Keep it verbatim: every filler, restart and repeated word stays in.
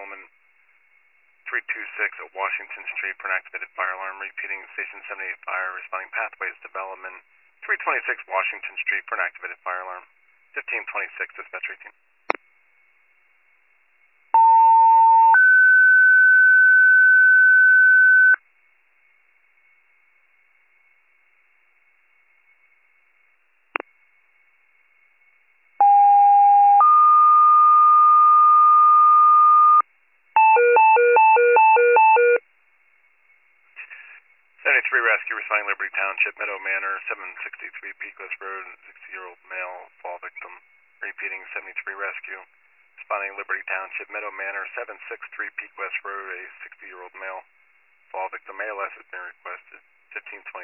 development. three two six at Washington Street for an activated fire alarm. Repeating, Station seventy-eight fire, responding Pathways Development. three twenty-six Washington Street for an activated fire alarm. fifteen twenty-six dispatch eighteen. seventy-three Rescue, responding Liberty Township, Meadow Manor, seven sixty-three Peakless Road, sixty-year-old male, fall victim. Repeating, seventy-three Rescue, responding Liberty Township, Meadow Manor, seven sixty-three Peak West Road, a sixty-year-old male, fall victim. A L S has been requested. fifteen